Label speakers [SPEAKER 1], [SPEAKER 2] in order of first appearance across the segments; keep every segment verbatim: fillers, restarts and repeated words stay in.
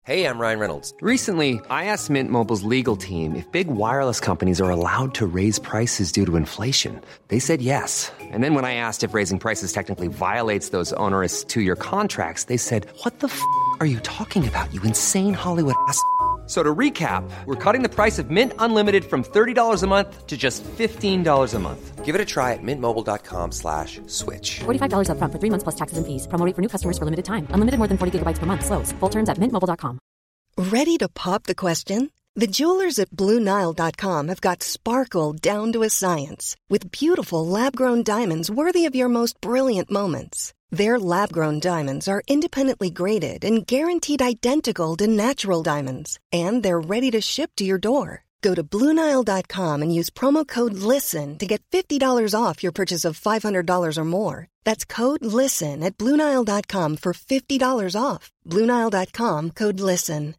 [SPEAKER 1] Hey, I'm Ryan Reynolds.
[SPEAKER 2] Recently, I asked Mint Mobile's legal team if big wireless companies are allowed to raise prices due to inflation. They said yes. And then when I asked if raising prices technically violates those onerous two-year contracts, they said, what the f*** are you talking about, you insane Hollywood ass f- So to recap, we're cutting the price of Mint Unlimited from thirty dollars a month to just fifteen dollars a month.
[SPEAKER 1] Give it a try at mintmobile.com slash switch.
[SPEAKER 3] forty-five dollars up front for three months plus taxes and fees. Promo rate for new customers for limited time. Unlimited more than forty gigabytes per month. Slows full terms at mint mobile dot com.
[SPEAKER 4] Ready to pop the question? The jewelers at Blue Nile dot com have got sparkle down to a science with beautiful lab-grown diamonds worthy of your most brilliant moments. Their lab-grown diamonds are independently graded and guaranteed identical to natural diamonds, and they're ready to ship to your door. Go to Blue Nile dot com and use promo code LISTEN to get fifty dollars off your purchase of five hundred dollars or more. That's code LISTEN at Blue Nile dot com for fifty dollars off. Blue Nile dot com, code LISTEN.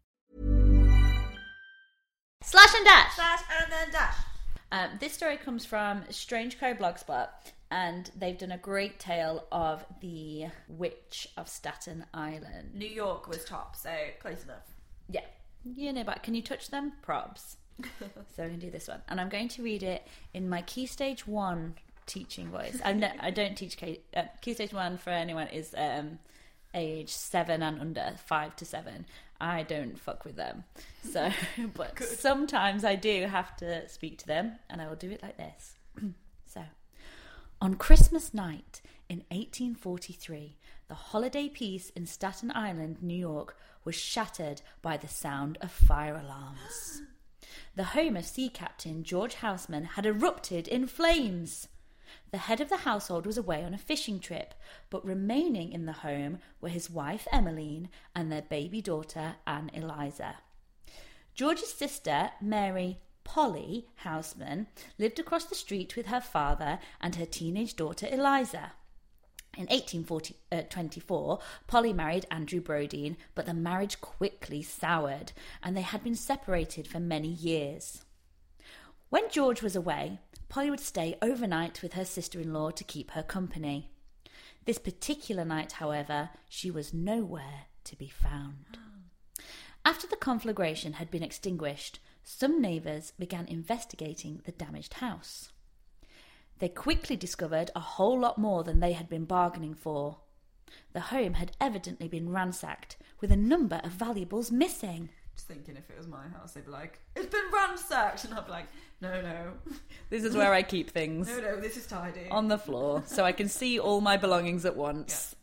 [SPEAKER 5] Slash and dash.
[SPEAKER 6] Slash and then dash.
[SPEAKER 5] Um, this story comes from Strange Co Blogspot, and they've done a great tale of the Witch of Staten Island.
[SPEAKER 6] New York was top, so close enough.
[SPEAKER 5] Yeah, you know, but can you touch them? Probs. So I'm going to do this one, and I'm going to read it in my Key Stage One teaching voice. I'm no, I don't teach Key, uh, Key Stage One for anyone is um, age seven and under, five to seven. I don't fuck with them. So, but Good. Sometimes I do have to speak to them, and I will do it like this. So, on Christmas night in eighteen forty-three, the holiday peace in Staten Island, New York, was shattered by the sound of fire alarms. The home of Sea Captain George Houseman had erupted in flames. The head of the household was away on a fishing trip, but remaining in the home were his wife Emmeline and their baby daughter Anne Eliza. George's sister, Mary Polly Houseman, lived across the street with her father and her teenage daughter Eliza. In eighteen twenty-four, Polly married Andrew Brodeen, but the marriage quickly soured, and they had been separated for many years. When George was away, Polly would stay overnight with her sister-in-law to keep her company. This particular night, however, she was nowhere to be found. After the conflagration had been extinguished, some neighbours began investigating the damaged house. They quickly discovered a whole lot more than they had been bargaining for. The home had evidently been ransacked, with a number of valuables missing.
[SPEAKER 6] Just thinking if it was my house, they'd be like, it's been ransacked, and I'd be like, no, no.
[SPEAKER 5] This is where I keep things.
[SPEAKER 6] No, no, this is tidy.
[SPEAKER 5] On the floor, so I can see all my belongings at once.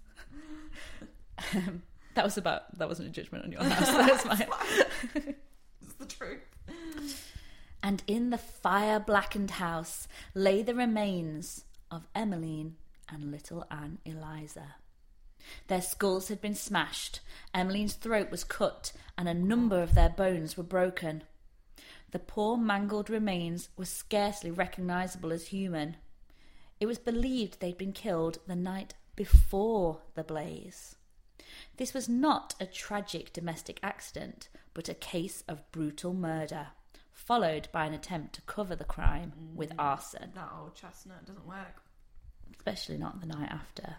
[SPEAKER 5] Yeah. um, that was about, that wasn't a judgment on your house. That's my...
[SPEAKER 6] It's the truth.
[SPEAKER 5] And in the fire-blackened house lay the remains of Emmeline and little Anne Eliza. Their skulls had been smashed, Emmeline's throat was cut, and a number of their bones were broken. The poor mangled remains were scarcely recognisable as human. It was believed they'd been killed the night before the blaze. This was not a tragic domestic accident, but a case of brutal murder, followed by an attempt to cover the crime mm. with arson.
[SPEAKER 6] That old chestnut doesn't work.
[SPEAKER 5] Especially not the night after.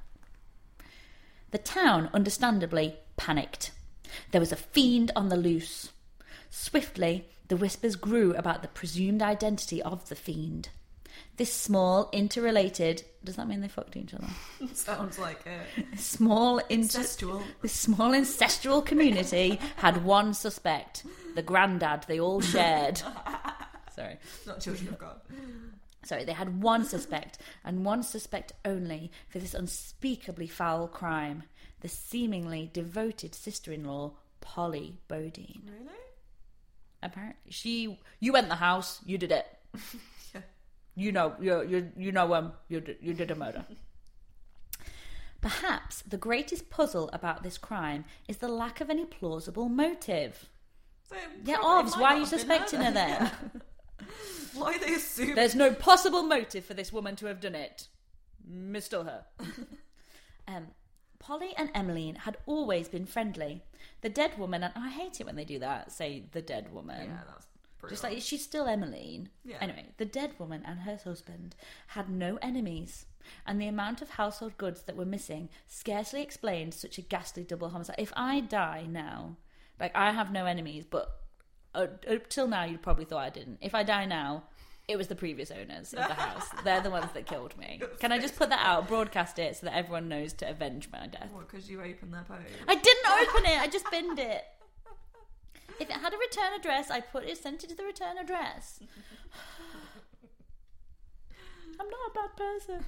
[SPEAKER 5] The town, understandably, panicked. There was a fiend on the loose. Swiftly, the whispers grew about the presumed identity of the fiend. This small, interrelated... Does that mean they fucked each other?
[SPEAKER 6] Sounds like it.
[SPEAKER 5] Small inter-
[SPEAKER 6] Incestual.
[SPEAKER 5] This small incestual community had one suspect. The granddad they all shared. Sorry.
[SPEAKER 6] Not children of God.
[SPEAKER 5] Sorry, they had one suspect, and one suspect only, for this unspeakably foul crime. The seemingly devoted sister-in-law, Polly Bodine.
[SPEAKER 6] Really?
[SPEAKER 5] Apparently. She... You went in the house, you did it.
[SPEAKER 6] Yeah.
[SPEAKER 5] You know, you you you know um you did, you did a murder. Perhaps the greatest puzzle about this crime is the lack of any plausible motive.
[SPEAKER 6] So
[SPEAKER 5] yeah, Ovs, why are you suspecting her then?
[SPEAKER 6] Yeah. Why are they assuming?
[SPEAKER 5] There's no possible motive for this woman to have done it. Mistook her. um, Polly and Emmeline had always been friendly. The dead woman, and I hate it when they do that, say the dead woman.
[SPEAKER 6] Yeah, that's
[SPEAKER 5] Just like, she's still Emmeline.
[SPEAKER 6] Yeah.
[SPEAKER 5] Anyway, the dead woman and her husband had no enemies, and the amount of household goods that were missing scarcely explained such a ghastly double homicide. If I die now, Like, I have no enemies, but uh, up till now, you probably thought I didn't. If I die now, it was the previous owners of the house. They're the ones that killed me. Can I just put that out, broadcast it, so that everyone knows to avenge my death?
[SPEAKER 6] What, because you opened their page?
[SPEAKER 5] I didn't open it. I just binned it. If it had a return address, I'd put it, sent it to the return address. I'm not a bad person.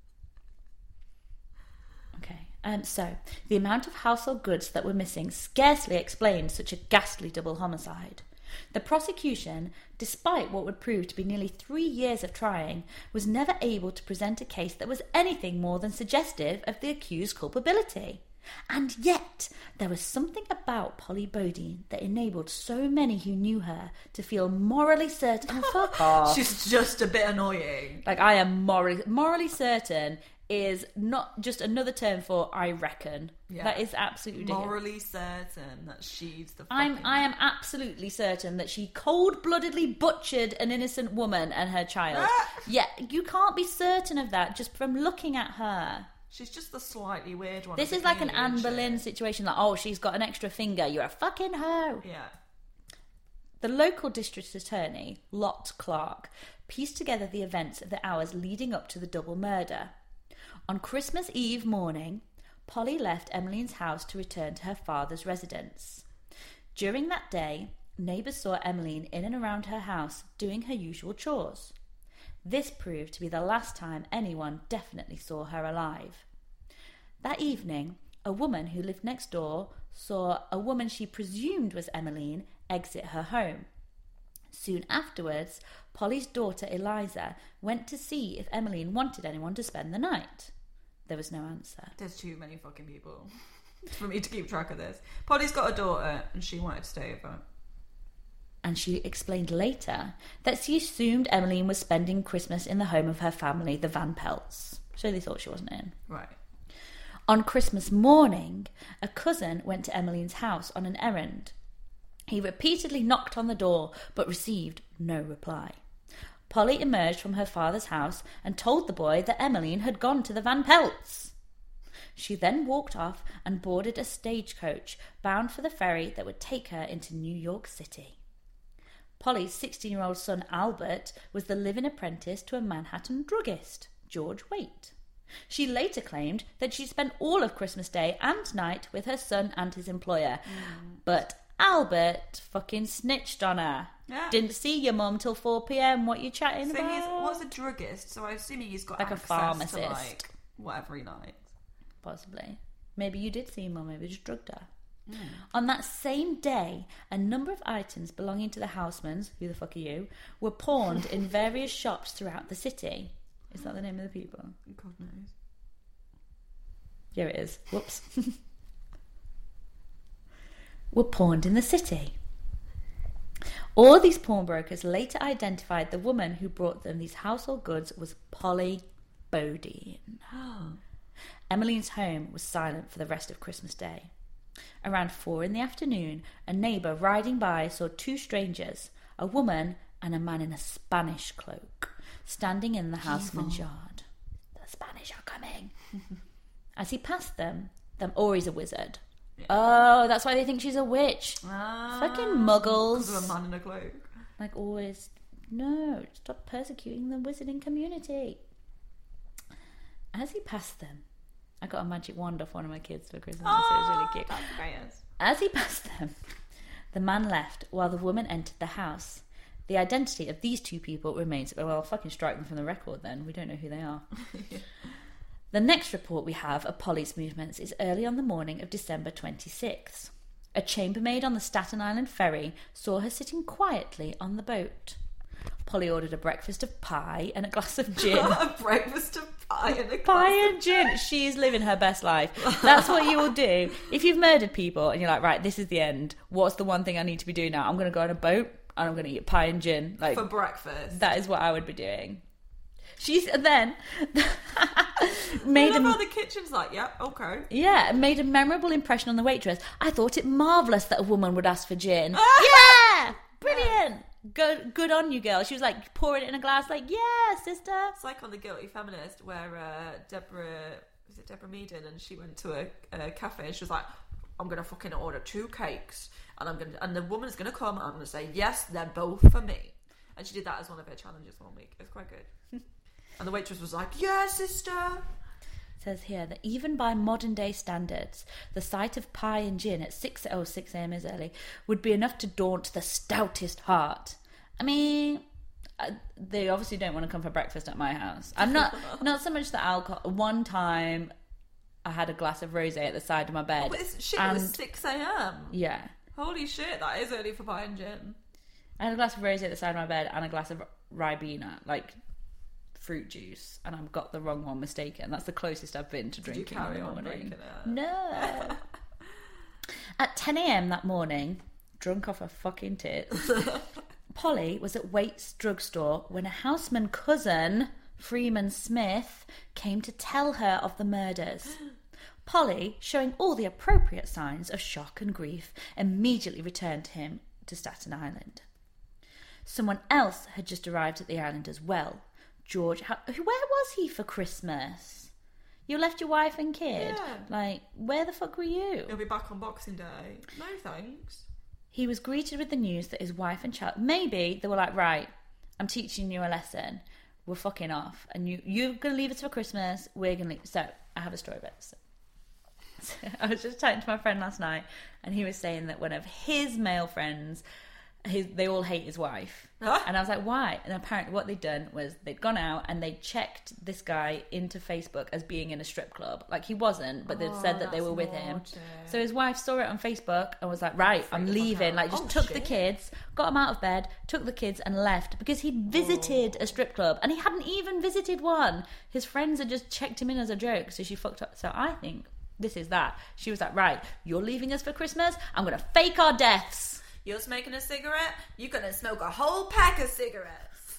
[SPEAKER 5] Okay, um, so the amount of household goods that were missing scarcely explained such a ghastly double homicide. The prosecution, despite what would prove to be nearly three years of trying, was never able to present a case that was anything more than suggestive of the accused's culpability. And yet, there was something about Polly Bodine that enabled so many who knew her to feel morally certain. Oh, fuck off.
[SPEAKER 6] She's just a bit annoying.
[SPEAKER 5] Like, I am morally, morally certain is not just another term for I reckon.
[SPEAKER 6] Yeah.
[SPEAKER 5] That is absolutely ridiculous.
[SPEAKER 6] Morally certain that she's the fucking...
[SPEAKER 5] I'm, I am absolutely certain that she cold-bloodedly butchered an innocent woman and her child. Yeah, you can't be certain of that just from looking at her.
[SPEAKER 6] She's just the slightly weird one.
[SPEAKER 5] This is like an Anne Boleyn situation. Like, oh, she's got an extra finger. You're a fucking hoe.
[SPEAKER 6] Yeah.
[SPEAKER 5] The local district attorney, Lot Clark, pieced together the events of the hours leading up to the double murder. On Christmas Eve morning, Polly left Emmeline's house to return to her father's residence. During that day, neighbours saw Emmeline in and around her house doing her usual chores. This proved to be the last time anyone definitely saw her alive. That evening, a woman who lived next door saw a woman she presumed was Emmeline exit her home. Soon afterwards, Polly's daughter Eliza went to see if Emmeline wanted anyone to spend the night. There was no answer.
[SPEAKER 6] There's too many fucking people for me to keep track of this. Polly's got a daughter and she wanted to stay over.
[SPEAKER 5] And she explained later that she assumed Emmeline was spending Christmas in the home of her family, the Van Pelts. So they thought she wasn't in.
[SPEAKER 6] Right.
[SPEAKER 5] On Christmas morning, a cousin went to Emmeline's house on an errand. He repeatedly knocked on the door, but received no reply. Polly emerged from her father's house and told the boy that Emmeline had gone to the Van Pelts. She then walked off and boarded a stagecoach bound for the ferry that would take her into New York City. Polly's sixteen-year-old son Albert was the living apprentice to a Manhattan druggist, George Waite. She later claimed that she spent all of Christmas Day and night with her son and his employer. Mm. But Albert fucking snitched on her.
[SPEAKER 6] Yeah.
[SPEAKER 5] Didn't see your mum till four p.m. What you chatting
[SPEAKER 6] so
[SPEAKER 5] about?
[SPEAKER 6] He's, what's a druggist? So I'm assuming he's got
[SPEAKER 5] like
[SPEAKER 6] access
[SPEAKER 5] a pharmacist.
[SPEAKER 6] to like whatever he likes.
[SPEAKER 5] Possibly. Maybe you did see your mum, maybe you just drugged her. Mm. On that same day, a number of items belonging to the Housemans, who the fuck are you, were pawned in various shops throughout the city. Is that the name of the people?
[SPEAKER 6] God knows.
[SPEAKER 5] Here it is. Whoops. Were pawned in the city. All these pawnbrokers later identified the woman who brought them these household goods was Polly Bodine. Emmeline's home was silent for the rest of Christmas Day. Around four in the afternoon, a neighbour riding by saw two strangers, a woman and a man in a Spanish cloak, standing in the houseman's yard. The Spanish are coming. As he passed them, them or he's a wizard. Yeah. Oh, that's why they think she's a witch.
[SPEAKER 6] Ah,
[SPEAKER 5] fucking muggles.
[SPEAKER 6] Because of a man in a cloak.
[SPEAKER 5] Like always, no, stop persecuting the wizarding community. As he passed them, I got a magic wand off one of my kids for Christmas.
[SPEAKER 6] Oh,
[SPEAKER 5] so it was really cute.
[SPEAKER 6] That's great.
[SPEAKER 5] As he passed them, the man left while the woman entered the house. The identity of these two people remains... Well, I'll fucking strike them from the record then. We don't know who they are. Yeah. The next report we have of Polly's movements is early on the morning of December twenty-sixth. A chambermaid on the Staten Island ferry saw her sitting quietly on the boat. Polly ordered a breakfast of pie and a glass of gin.
[SPEAKER 6] A breakfast of pie and a glass
[SPEAKER 5] Pie
[SPEAKER 6] of
[SPEAKER 5] and gin. She's living her best life. That's what you will do. If you've murdered people and you're like, right, this is the end. What's the one thing I need to be doing now? I'm going to go on a boat and I'm going to eat pie and gin. Like
[SPEAKER 6] for breakfast.
[SPEAKER 5] That is what I would be doing. She's then made
[SPEAKER 6] I love
[SPEAKER 5] a,
[SPEAKER 6] how the kitchen's like, yeah, okay.
[SPEAKER 5] Yeah, made a memorable impression on the waitress. I thought it marvellous that a woman would ask for gin. Yeah! Brilliant! Good, good on you, girl. She was like pouring it in a glass, like, yeah, sister.
[SPEAKER 6] It's like on The Guilty Feminist, where uh, Deborah, was it Deborah Meaden, and she went to a, a cafe and she was like, I'm gonna fucking order two cakes and I'm gonna, and the woman's gonna come, and I'm gonna say, yes, they're both for me. And she did that as one of her challenges one week. It's quite good. And the waitress was like, yeah, sister.
[SPEAKER 5] It says here that even by modern day standards, the sight of pie and gin at six oh six a.m. is early would be enough to daunt the stoutest heart. I mean, uh, they obviously don't want to come for breakfast at my house. I'm not not so much the alcohol. One time, I had a glass of rosé at the side of my bed.
[SPEAKER 6] Oh, but it's, shit,
[SPEAKER 5] and,
[SPEAKER 6] it was six a.m.
[SPEAKER 5] Yeah.
[SPEAKER 6] Holy shit, that is early for pie and gin.
[SPEAKER 5] I had a glass of rosé at the side of my bed and a glass of Ribena, like fruit juice, and I've got the wrong one mistaken. That's the closest I've been to
[SPEAKER 6] Did
[SPEAKER 5] drinking
[SPEAKER 6] you carry
[SPEAKER 5] in the
[SPEAKER 6] on
[SPEAKER 5] morning.
[SPEAKER 6] drinking it?
[SPEAKER 5] No. At ten a.m. that morning, drunk off her fucking tits, Polly was at Waite's drugstore when a houseman cousin, Freeman Smith, came to tell her of the murders. Polly, showing all the appropriate signs of shock and grief, immediately returned him to Staten Island. Someone else had just arrived at the island as well. George, how, where was he for Christmas? You left your wife and kid?
[SPEAKER 6] Yeah.
[SPEAKER 5] Like, where the fuck were you?
[SPEAKER 6] He'll be back on Boxing Day. No thanks.
[SPEAKER 5] He was greeted with the news that his wife and child... Maybe they were like, right, I'm teaching you a lesson. We're fucking off. And you, you're going to leave us for Christmas. We're going to leave... So, I have a story about this. So, I was just talking to my friend last night, and he was saying that one of his male friends... His, they all hate his wife.
[SPEAKER 6] Huh?
[SPEAKER 5] And I was like, why? And apparently what they'd done was they'd gone out and they'd checked this guy into Facebook as being in a strip club. Like, he wasn't, but they'd
[SPEAKER 6] Oh,
[SPEAKER 5] said that they
[SPEAKER 6] that's
[SPEAKER 5] were with him.
[SPEAKER 6] naughty.
[SPEAKER 5] So his wife saw it on Facebook and was like, right, I'm
[SPEAKER 6] the fuck
[SPEAKER 5] leaving.
[SPEAKER 6] out.
[SPEAKER 5] Like, just
[SPEAKER 6] Oh,
[SPEAKER 5] took the
[SPEAKER 6] shit.
[SPEAKER 5] kids, got them out of bed, took the kids and left because he'd visited a strip club and he hadn't even visited one. His friends had just checked him in as a joke, so she fucked up. So I think this is that. She was like, right, you're leaving us for Christmas, I'm going to fake our deaths.
[SPEAKER 6] You're smoking a cigarette, you're going to smoke a whole pack of cigarettes.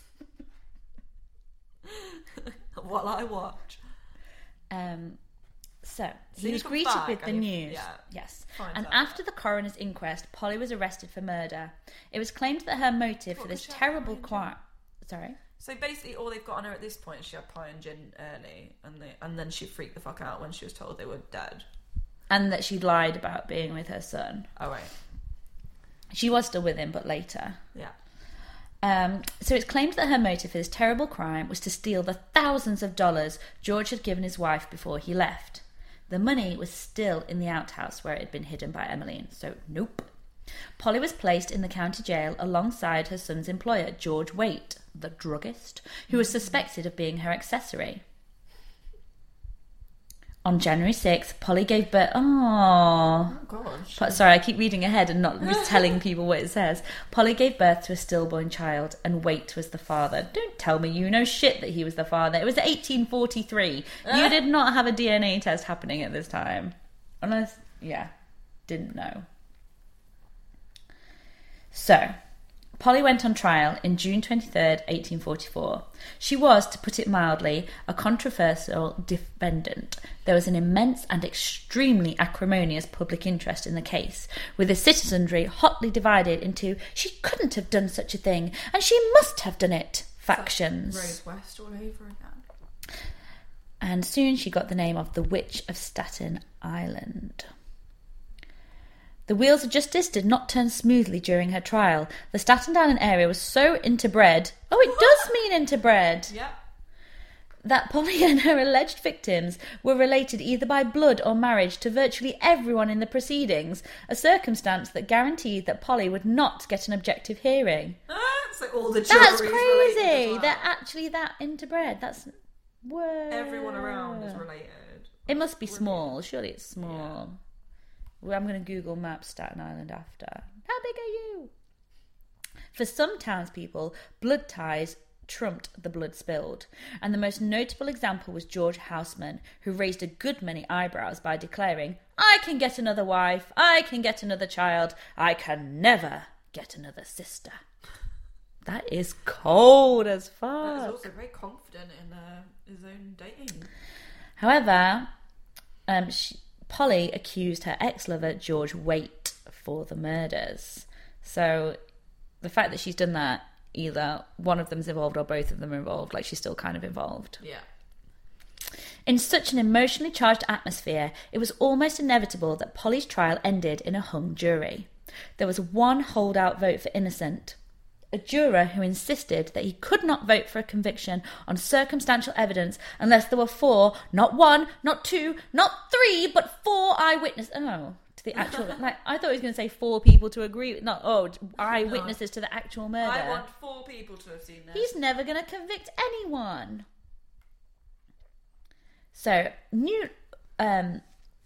[SPEAKER 6] While I watch.
[SPEAKER 5] Um, so,
[SPEAKER 6] So
[SPEAKER 5] he
[SPEAKER 6] he
[SPEAKER 5] was
[SPEAKER 6] comes
[SPEAKER 5] greeted
[SPEAKER 6] back
[SPEAKER 5] with the
[SPEAKER 6] and he-
[SPEAKER 5] news.
[SPEAKER 6] yeah,
[SPEAKER 5] Yes.
[SPEAKER 6] finds
[SPEAKER 5] And
[SPEAKER 6] out
[SPEAKER 5] after the coroner's inquest, Polly was arrested for murder. It was claimed that her motive for
[SPEAKER 6] What,
[SPEAKER 5] this
[SPEAKER 6] was she
[SPEAKER 5] terrible
[SPEAKER 6] having
[SPEAKER 5] crime... Sorry?
[SPEAKER 6] So basically, all they've got on her at this point is she had pie and gin early, and they, and then she freaked the fuck out when she was told they were dead.
[SPEAKER 5] And that she lied about being with her son.
[SPEAKER 6] Oh, right.
[SPEAKER 5] She was still with him, but later.
[SPEAKER 6] Yeah.
[SPEAKER 5] Um, so it's claimed that her motive for this terrible crime was to steal the thousands of dollars George had given his wife before he left. The money was still in the outhouse where it had been hidden by Emmeline, so nope. Polly was placed in the county jail alongside her son's employer, George Waite, the druggist, who was suspected of being her accessory. On January sixth, Polly gave birth... Oh,
[SPEAKER 6] gosh.
[SPEAKER 5] Po- Sorry, I keep reading ahead and not telling people what it says. Polly gave birth to a stillborn child, and Waite was the father. Don't tell me you know shit that he was the father. It was eighteen forty-three. You did not have a D N A test happening at this time. Unless, yeah, didn't know. So, Polly went on trial in June twenty-third, eighteen forty-four. She was, to put it mildly, a controversial defendant. There was an immense and extremely acrimonious public interest in the case, with the citizenry hotly divided into "she couldn't have done such a thing" and "she must have done it" factions.
[SPEAKER 6] Rose West all over again.
[SPEAKER 5] And soon she got the name of the Witch of Staten Island. The wheels of justice did not turn smoothly during her trial. The Staten Island area was so interbred... Oh, it does mean interbred!
[SPEAKER 6] Yeah.
[SPEAKER 5] That Polly and her alleged victims were related either by blood or marriage to virtually everyone in the proceedings, a circumstance that guaranteed that Polly would not get an objective hearing.
[SPEAKER 6] Ah, so all the juries
[SPEAKER 5] That's
[SPEAKER 6] related
[SPEAKER 5] crazy!
[SPEAKER 6] as well.
[SPEAKER 5] They're actually that interbred. That's... Whoa.
[SPEAKER 6] Everyone around is related.
[SPEAKER 5] It must be small. Surely it's small. Well, I'm going to Google Maps Staten Island after. How big are you? For some townspeople, blood ties trumped the blood spilled. And the most notable example was George Houseman, who raised a good many eyebrows by declaring, "I can get another wife, I can get another child, I can never get another sister." That is cold as fuck.
[SPEAKER 6] That is also very confident in uh, his own dating.
[SPEAKER 5] However, um, she, Polly accused her ex-lover, George Waite, for the murders. So the fact that she's done that, either one of them's involved or both of them are involved, like she's still kind of involved.
[SPEAKER 6] Yeah.
[SPEAKER 5] In such an emotionally charged atmosphere, it was almost inevitable that Polly's trial ended in a hung jury. There was one holdout vote for innocent, a juror who insisted that he could not vote for a conviction on circumstantial evidence unless there were four, not one, not two, not three, but four eyewitnesses. Oh, to the actual... like, I thought he was going to say four people to agree with... Not, oh, eyewitnesses no. to the actual murder.
[SPEAKER 6] I want four people to have seen this.
[SPEAKER 5] He's never going to convict anyone. So, new... Um,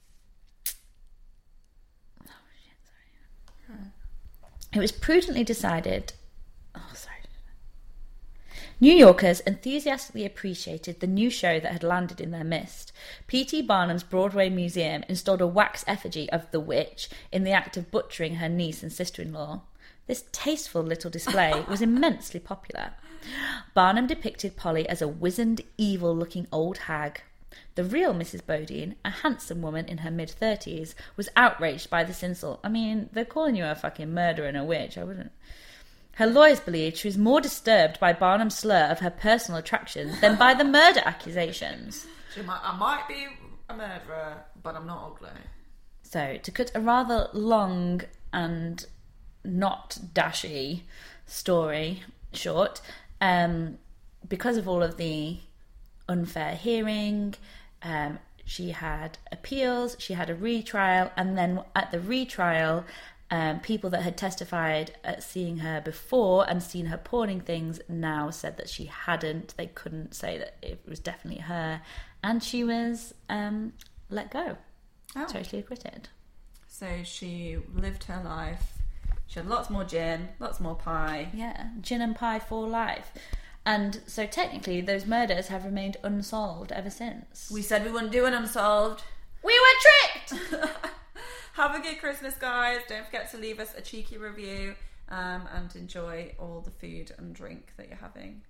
[SPEAKER 5] oh, shit, sorry. It was prudently decided... Oh, sorry. New Yorkers enthusiastically appreciated the new show that had landed in their midst. P T Barnum's Broadway Museum installed a wax effigy of the witch in the act of butchering her niece and sister-in-law. This tasteful little display was immensely popular. Barnum depicted Polly as a wizened, evil-looking old hag. The real Missus Bodine, a handsome woman in her mid-thirties, was outraged by this insult. I mean, they're calling you a fucking murderer and a witch. I wouldn't... Her lawyers believed she was more disturbed by Barnum's slur of her personal attractions than by the murder accusations.
[SPEAKER 6] She might, I might be a murderer, but I'm not ugly.
[SPEAKER 5] So, to cut a rather long and not dashy story short, um, because of all of the unfair hearing, um, she had appeals, she had a retrial, and then at the retrial... Um, people that had testified at seeing her before and seen her pawning things now said that she hadn't. They couldn't say that it was definitely her. And she was um, let go. Oh. Totally acquitted.
[SPEAKER 6] So she lived her life. She had lots more gin, lots more pie.
[SPEAKER 5] Yeah, gin and pie for life. And so technically those murders have remained unsolved ever since.
[SPEAKER 6] We said we wouldn't do an unsolved.
[SPEAKER 5] We were tricked!
[SPEAKER 6] Have a good Christmas, guys. Don't forget to leave us a cheeky review um, and enjoy all the food and drink that you're having.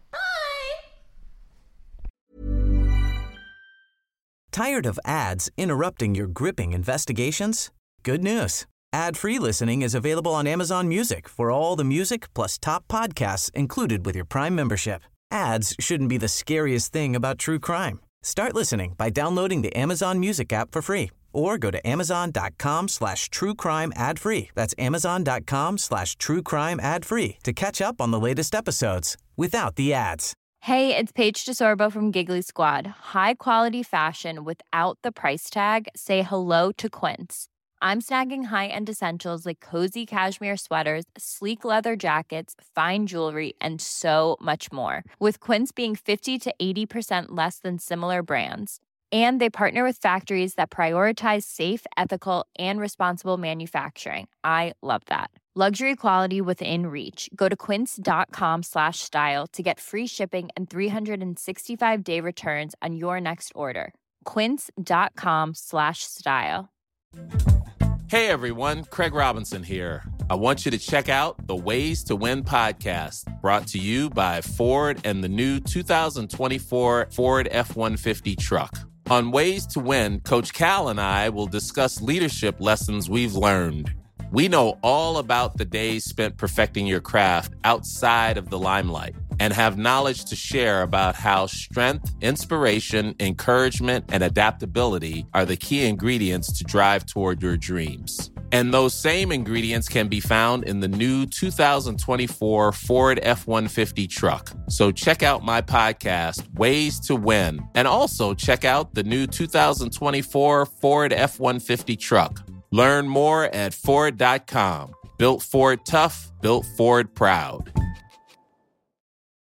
[SPEAKER 6] Bye!
[SPEAKER 7] Tired of ads interrupting your gripping investigations? Good news. Ad-free listening is available on Amazon Music for all the music plus top podcasts included with your Prime membership. Ads shouldn't be the scariest thing about true crime. Start listening by downloading the Amazon Music app for free. Or go to amazon.com slash true crime ad free. That's amazon.com slash true crime ad free to catch up on the latest episodes without the ads.
[SPEAKER 8] Hey, it's Paige DeSorbo from Giggly Squad. High quality fashion without the price tag. Say hello to Quince. I'm snagging high-end essentials like cozy cashmere sweaters, sleek leather jackets, fine jewelry, and so much more. With Quince being fifty to eighty percent less than similar brands. And they partner with factories that prioritize safe, ethical, and responsible manufacturing. I love that. Luxury quality within reach. Go to quince.com slash style to get free shipping and three sixty-five day returns on your next order. Quince.com slash style.
[SPEAKER 9] Hey everyone, Craig Robinson here. I want you to check out the Ways to Win podcast, brought to you by Ford and the new two thousand twenty-four Ford F one fifty truck. On Ways to Win, Coach Cal and I will discuss leadership lessons we've learned. We know all about the days spent perfecting your craft outside of the limelight and have knowledge to share about how strength, inspiration, encouragement, and adaptability are the key ingredients to drive toward your dreams. And those same ingredients can be found in the new two thousand twenty-four Ford F one fifty truck. So check out my podcast, Ways to Win, and also check out the new two thousand twenty-four Ford F one fifty truck. Learn more at Ford dot com. Built Ford tough, built Ford proud.